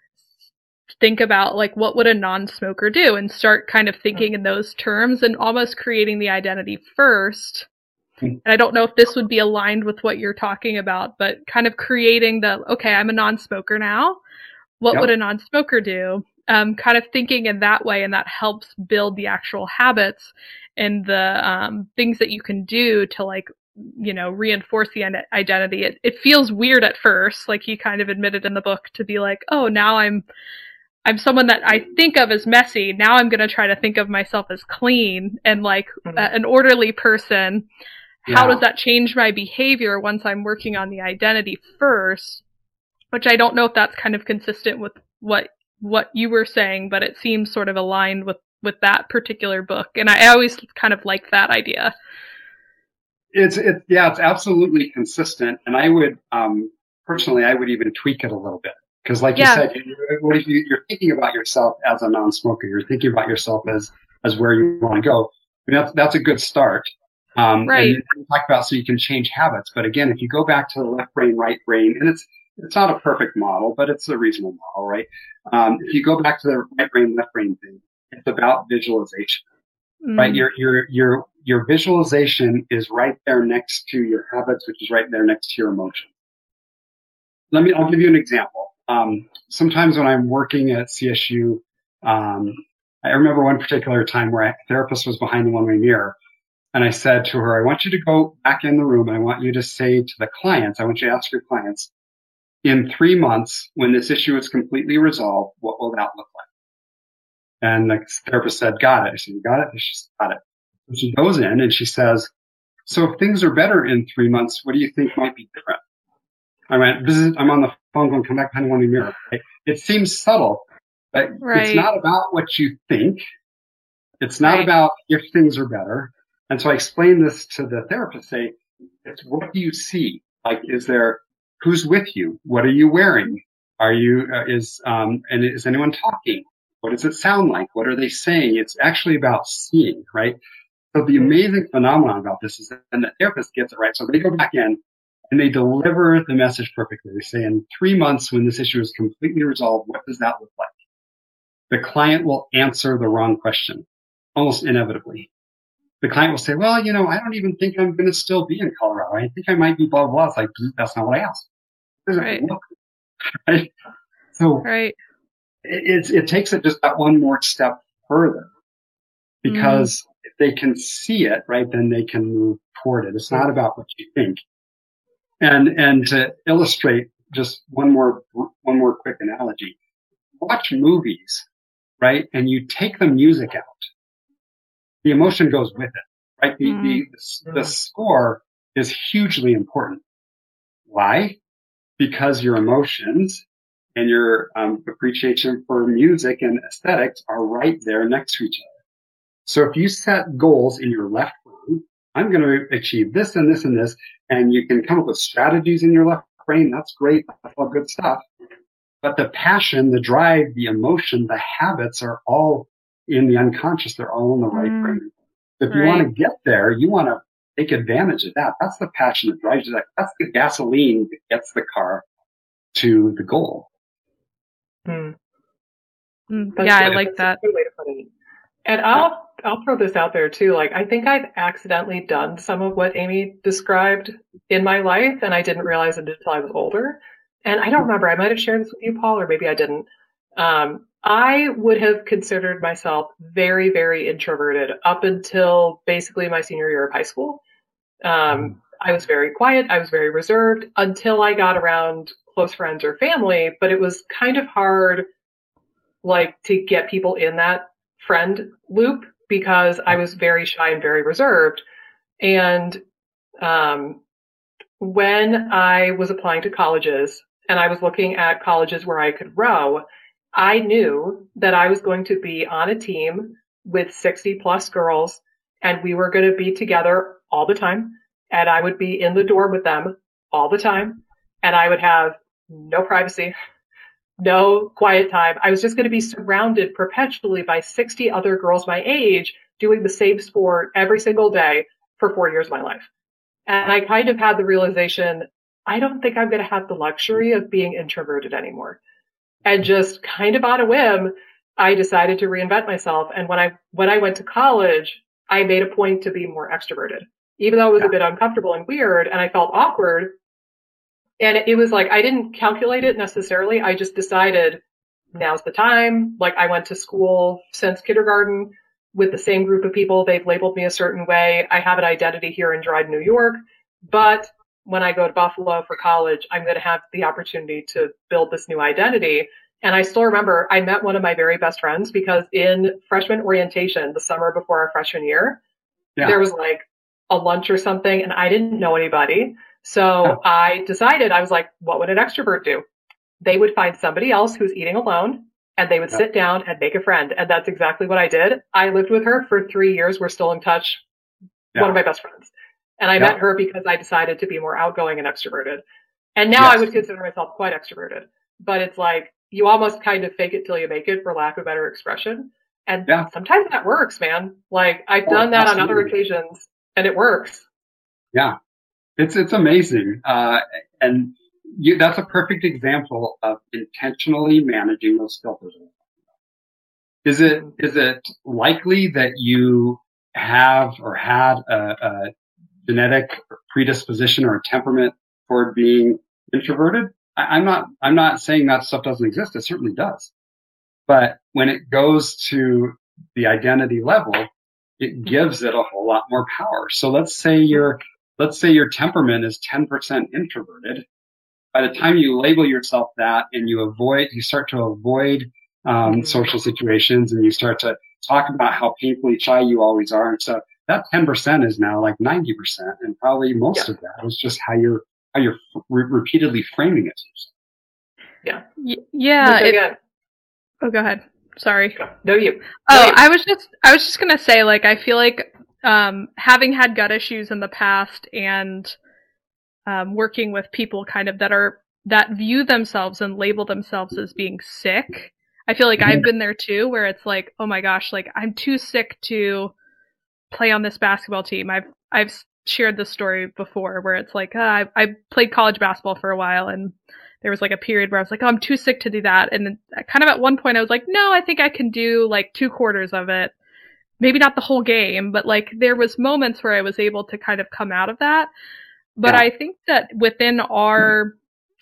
think about like, what would a non-smoker do, and start kind of thinking in those terms and almost creating the identity first. And I don't know if this would be aligned with what you're talking about, but kind of creating the, okay, I'm a non-smoker now. What yep. would a non-smoker do? Um, kind of thinking in that way, and that helps build the actual habits and the um, things that you can do to, like, you know, reinforce the identity. It, it feels weird at first, like he kind of admitted in the book, to be like, oh, now I'm I'm someone that I think of as messy. Now I'm going to try to think of myself as clean and like mm-hmm. uh, an orderly person. Yeah. How does that change my behavior once I'm working on the identity first? Which I don't know if that's kind of consistent with what what you were saying, but it seems sort of aligned with, with that particular book. And I always kind of like that idea. It's, it, yeah, it's absolutely consistent. And I would, um, personally, I would even tweak it a little bit. Cause like yeah. you said, what if you, you're thinking about yourself as a non-smoker, you're thinking about yourself as, as where you want to go. I mean, that's, that's a good start. Um, right. And you talk about so you can change habits. But again, if you go back to the left brain, right brain, and it's, it's not a perfect model, but it's a reasonable model, right? Um, if you go back to the right brain, left brain thing, it's about visualization, mm. right? Your, your, your, your visualization is right there next to your habits, which is right there next to your emotions. Let me, I'll give you an example. Um, sometimes when I'm working at C S U, um, I remember one particular time where a therapist was behind the one-way mirror. And I said to her, I want you to go back in the room and I want you to say to the clients, I want you to ask your clients, in three months, when this issue is completely resolved, what will that look like? And the therapist said, got it. I said, you got it? And she said, got it. And she goes in and she says, so if things are better in three months, what do you think might be different? I went, this is, I'm on the phone going, come back behind one mirror. Right? It seems subtle, but right. It's not about what you think. It's not right. about if things are better. And so I explained this to the therapist, say, it's what do you see? Like, is there, who's with you? What are you wearing? Are you, uh, is, um, and is anyone talking? What does it sound like? What are they saying? It's actually about seeing, right? So the amazing phenomenon about this is that and the therapist gets it right. So they go back in and they deliver the message perfectly. They say, in three months, when this issue is completely resolved, what does that look like? The client will answer the wrong question, almost inevitably. The client will say, well, you know, I don't even think I'm going to still be in Colorado. I think I might be blah, blah, blah. It's like, that's not what I asked. It doesn't right. look Right? So right. it, it, it takes it just that one more step further, because mm. if they can see it, right, then they can move toward it. It's not about what you think. And, and to illustrate just one more, one more quick analogy, watch movies, right? And you take the music out. The emotion goes with it, right? The, mm. the, the score is hugely important. Why? Because your emotions and your um, appreciation for music and aesthetics are right there next to each other. So if you set goals in your left brain, I'm going to achieve this and this and this, and you can come up with strategies in your left brain. That's great. That's all good stuff. But the passion, the drive, the emotion, the habits are all in the unconscious. They're all in the right mm. brain. So if right. you want to get there, you want to take advantage of that. That's the passion that drives you. That's the gasoline that gets the car to the goal. Hmm. Mm, yeah, I like that. That's a good way to put it. And I'll I'll throw this out there too. Like, I think I've accidentally done some of what Amy described in my life, and I didn't realize it until I was older. And I don't remember. I might have shared this with you, Paul, or maybe I didn't. Um, I would have considered myself very, very introverted up until basically my senior year of high school. Um, I was very quiet. I was very reserved until I got around close friends or family, but it was kind of hard, like, to get people in that friend loop because I was very shy and very reserved. And, um, when I was applying to colleges and I was looking at colleges where I could row, I knew that I was going to be on a team with sixty plus girls, and we were going to be together all the time, and I would be in the door with them all the time, and I would have no privacy, no quiet time. I was just going to be surrounded perpetually by sixty other girls my age doing the same sport every single day for four years of my life. And I kind of had the realization, I don't think I'm going to have the luxury of being introverted anymore. And just kind of on a whim, I decided to reinvent myself. And when I, when I went to college, I made a point to be more extroverted, even though it was yeah. a bit uncomfortable and weird and I felt awkward. And it was like, I didn't calculate it necessarily. I just decided now's the time. Like, I went to school since kindergarten with the same group of people. They've labeled me a certain way. I have an identity here in Dryden, New York, but when I go to Buffalo for college, I'm going to have the opportunity to build this new identity. And I still remember I met one of my very best friends because in freshman orientation, the summer before our freshman year, yeah. there was like a lunch or something and I didn't know anybody. So oh. I decided, I was like, what would an extrovert do? They would find somebody else who's eating alone and they would yeah. sit down and make a friend. And that's exactly what I did. I lived with her for three years. We're still in touch. Yeah. One of my best friends. And I yeah. met her because I decided to be more outgoing and extroverted. And now yes. I would consider myself quite extroverted. But it's like, you almost kind of fake it till you make it, for lack of a better expression. And yeah. sometimes that works, man. Like, I've oh, done that absolutely. on other occasions and it works. Yeah. It's, it's amazing. Uh, and you, that's a perfect example of intentionally managing those filters. Is it, is it likely that you have or had a, a genetic predisposition or a temperament toward being introverted? I, I'm not, I'm not saying that stuff doesn't exist. It certainly does. But when it goes to the identity level, it gives it a whole lot more power. So let's say your, let's say your temperament is ten percent introverted. By the time you label yourself that and you avoid, you start to avoid um, mm-hmm. social situations and you start to talk about how painfully shy you always are and stuff, that ten percent is now like ninety percent. And probably most yeah. of that is just how you're, how you're re- repeatedly framing it. Yeah. Y- yeah. It, oh, go ahead. Sorry. No, you. No, oh, you. I was just, I was just going to say, like, I feel like, um, having had gut issues in the past and, um, working with people kind of that are, that view themselves and label themselves as being sick. I feel like mm-hmm. I've been there too, where it's like, oh my gosh, like, I'm too sick to play on this basketball team. I've, I've shared this story before where it's like, uh, I, I played college basketball for a while and there was like a period where I was like, oh, I'm too sick to do that. And then kind of at one point I was like, no, I think I can do like two quarters of it. Maybe not the whole game, but like there was moments where I was able to kind of come out of that. But yeah. I think that within our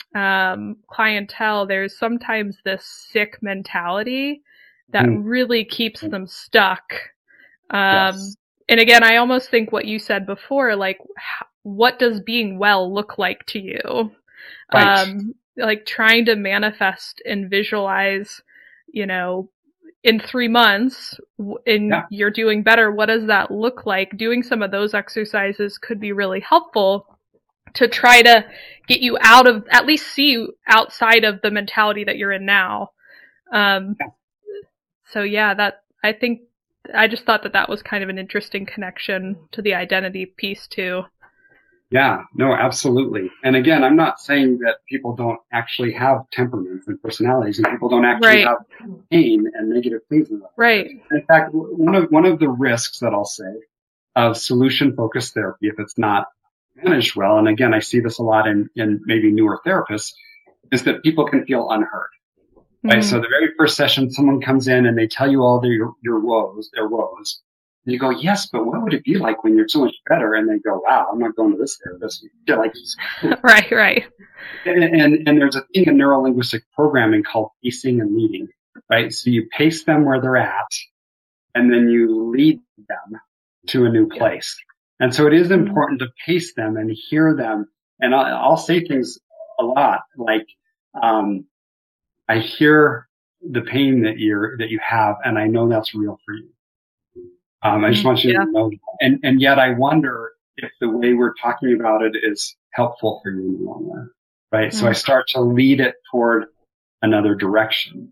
um, clientele, there's sometimes this sick mentality that mm. really keeps them stuck. Um, yes. And again, I almost think what you said before, like, what does being well look like to you? Right. Um, like trying to manifest and visualize, you know, in three months and yeah. you're doing better. What does that look like? Doing some of those exercises could be really helpful to try to get you out of, at least see you outside of the mentality that you're in now. Um, yeah. So yeah, that, I think, I just thought that that was kind of an interesting connection to the identity piece too. Yeah, no, absolutely. And again, I'm not saying that people don't actually have temperaments and personalities, and people don't actually right. have pain and negative things in life. Right. In fact, one of one of the risks that I'll say of solution-focused therapy, if it's not managed well, and again, I see this a lot in, in maybe newer therapists, is that people can feel unheard. Mm-hmm. Right. So the very first session, someone comes in and they tell you all their your woes, their woes. And you go, yes, but what would it be like when you're so much better? And they go, wow, I'm not going to this therapist. They're like, right, right. And, and and there's a thing in neurolinguistic programming called pacing and leading, right? So you pace them where they're at, and then you lead them to a new place. And so it is important to pace them and hear them. And I'll, I'll say things a lot like, um, I hear the pain that you're that you have, and I know that's real for you. Um, I just want you yeah. to know that. And, and yet I wonder if the way we're talking about it is helpful for you in the long run, right? Mm-hmm. So I start to lead it toward another direction.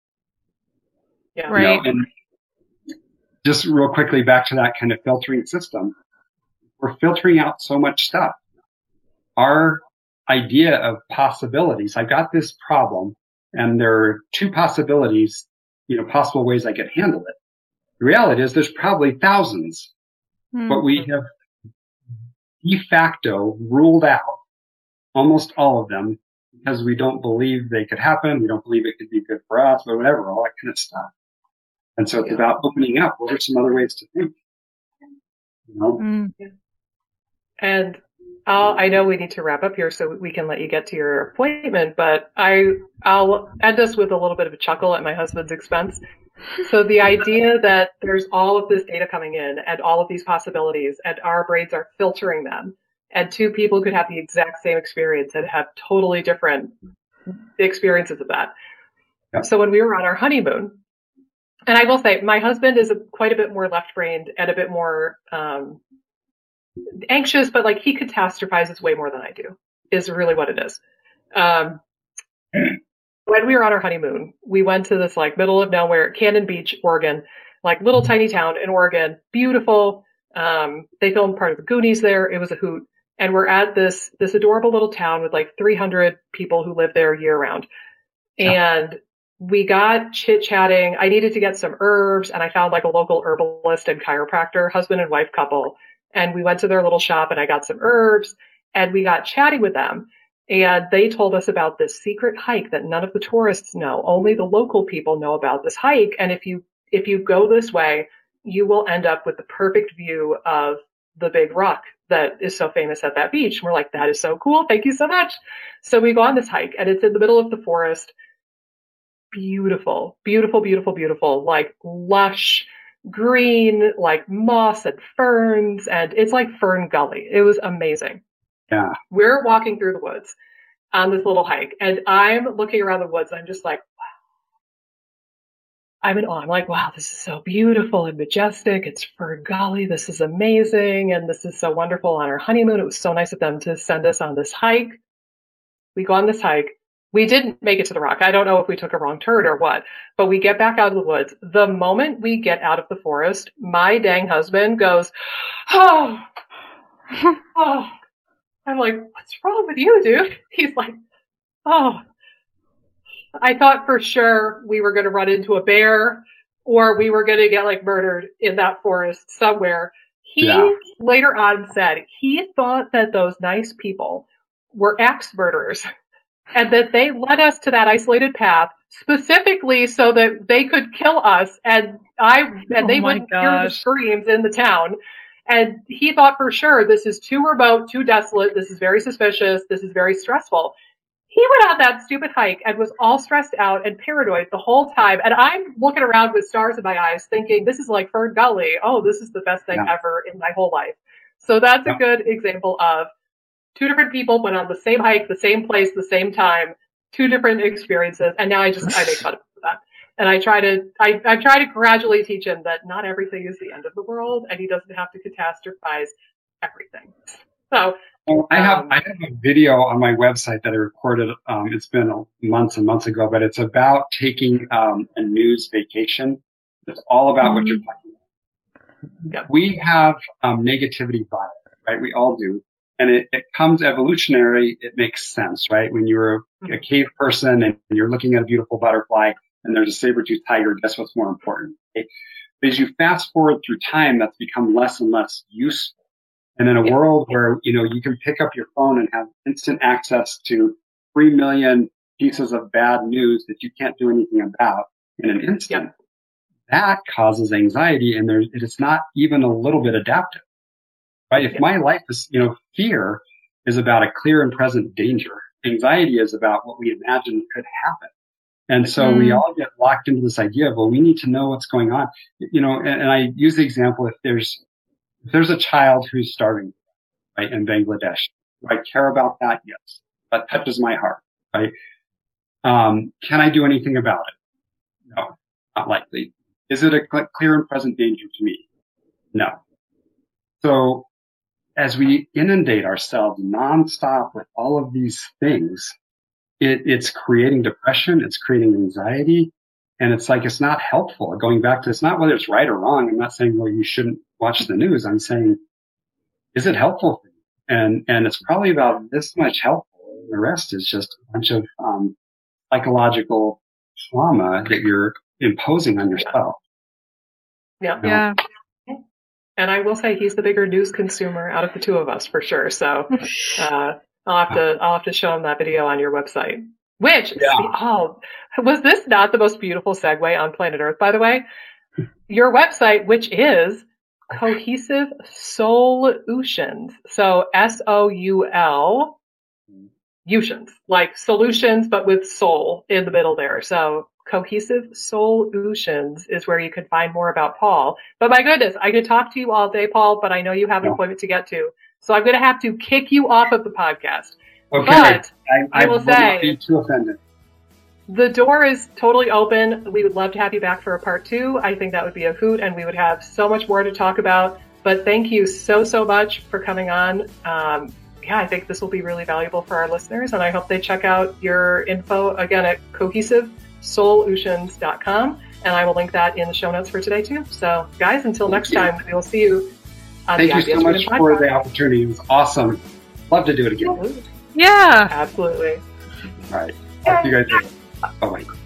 Yeah. Right. You know, and just real quickly back to that kind of filtering system. We're filtering out so much stuff. Our idea of possibilities, I've got this problem and there are two possibilities, you know, possible ways I could handle it. The reality is there's probably thousands, mm-hmm. but we have de facto ruled out almost all of them because we don't believe they could happen. We don't believe it could be good for us or whatever, all that kind of stuff. And so it's yeah. about opening up. What are some other ways to think? You know? Mm-hmm. And I'll, I know we need to wrap up here so we can let you get to your appointment, but I, I'll end us with a little bit of a chuckle at my husband's expense. So the idea that there's all of this data coming in and all of these possibilities and our brains are filtering them and two people could have the exact same experience and have totally different experiences of that. Yeah. So when we were on our honeymoon, and I will say my husband is a, quite a bit more left-brained and a bit more um, anxious, but like he catastrophizes way more than I do is really what it is. Um, When we were on our honeymoon, we went to this like middle of nowhere, Cannon Beach, Oregon, like little tiny town in Oregon, beautiful. Um, they filmed part of the Goonies there. It was a hoot. And we're at this, this adorable little town with like three hundred people who live there year round. And yeah. we got chit chatting. I needed to get some herbs and I found like a local herbalist and chiropractor, husband and wife couple. And we went to their little shop and I got some herbs and we got chatting with them. And they told us about this secret hike that none of the tourists know. Only the local people know about this hike. And if you, if you go this way, you will end up with the perfect view of the big rock that is so famous at that beach. And we're like, that is so cool. Thank you so much. So we go on this hike and it's in the middle of the forest. Beautiful, beautiful, beautiful, beautiful, like lush green, like moss and ferns. And it's like Fern Gully. It was amazing. Yeah. We're walking through the woods on this little hike and I'm looking around the woods. And I'm just like, wow. I'm in awe. I'm like, wow, this is so beautiful and majestic. It's Fern Gully. This is amazing. And this is so wonderful on our honeymoon. It was so nice of them to send us on this hike. We go on this hike. We didn't make it to the rock. I don't know if we took a wrong turn or what, but we get back out of the woods. The moment we get out of the forest, my dang husband goes, oh, oh. I'm like, what's wrong with you, dude? He's like, oh, I thought for sure we were going to run into a bear or we were going to get like murdered in that forest somewhere. He yeah. later on said he thought that those nice people were axe murderers and that they led us to that isolated path specifically so that they could kill us and I, and they oh wouldn't gosh. hear the screams in the town. And he thought for sure, this is too remote, too desolate. This is very suspicious. This is very stressful. he went on that stupid hike and was all stressed out and paranoid the whole time. And I'm looking around with stars in my eyes thinking, this is like Fern Gully. Oh, this is the best thing yeah. ever in my whole life. So that's yeah. a good example of two different people went on the same hike, the same place, the same time, two different experiences. And now I just, I make fun of that. And I try to, I, I try to gradually teach him that not everything is the end of the world and he doesn't have to catastrophize everything. So, well, I have, um, I have a video on my website that I recorded. Um, it's been months and months ago, but it's about taking, um, a news vacation. It's all about mm-hmm. what you're talking about. Yep. We have, um, negativity bias, right? We all do. And it, it comes evolutionary. It makes sense, right? When you're a, a cave person and you're looking at a beautiful butterfly and there's a saber-toothed tiger, guess what's more important? Okay? As you fast forward through time, that's become less and less useful. And in a yeah. world where, you know, you can pick up your phone and have instant access to three million pieces of bad news that you can't do anything about in an instant, yeah. that causes anxiety, and there, it is not even a little bit adaptive. Right? If yeah. my life is, you know, fear is about a clear and present danger. Anxiety is about what we imagine could happen. And so mm. we all get locked into this idea of, well, we need to know what's going on. You know, and, and I use the example, if there's, if there's a child who's starving, right, in Bangladesh, do I care about that? Yes. That touches my heart, right? Um, can I do anything about it? No, not likely. Is it a cl- clear and present danger to me? No. So, as we inundate ourselves nonstop with all of these things, it, it's creating depression, it's creating anxiety, and it's like, it's not helpful. Going back to, it's not whether it's right or wrong. I'm not saying, well, you shouldn't watch the news. I'm saying, is it helpful for you? And, and it's probably about this much helpful. The rest is just a bunch of, um, psychological trauma that you're imposing on yourself. Yeah. You know? Yeah. And I will say he's the bigger news consumer out of the two of us for sure. So, uh, I'll have to, I'll have to show him that video on your website. Which, yeah. oh, was this not the most beautiful segue on planet Earth, by the way? Your website, which is Cohesive Solutions. So S O U L, Utions, like solutions, but with soul in the middle there. So Cohesive Solutions is where you can find more about Paul. But my goodness, I could talk to you all day, Paul, but I know you have an appointment to get to. So I'm going to have to kick you off of the podcast. Okay. But I, I, I will I say, not be too offended. The door is totally open. We would love to have you back for a part two. I think that would be a hoot, and we would have so much more to talk about. But thank you so, so much for coming on. Um, yeah, I think this will be really valuable for our listeners, and I hope they check out your info again at cohesive solutions dot com, and I will link that in the show notes for today too. So guys, until next time, we will see you on Thank the you so much podcast. For the opportunity. It was awesome. Love to do it again. Absolutely. Yeah. Absolutely. All right. Talk to you guys later. Bye-bye.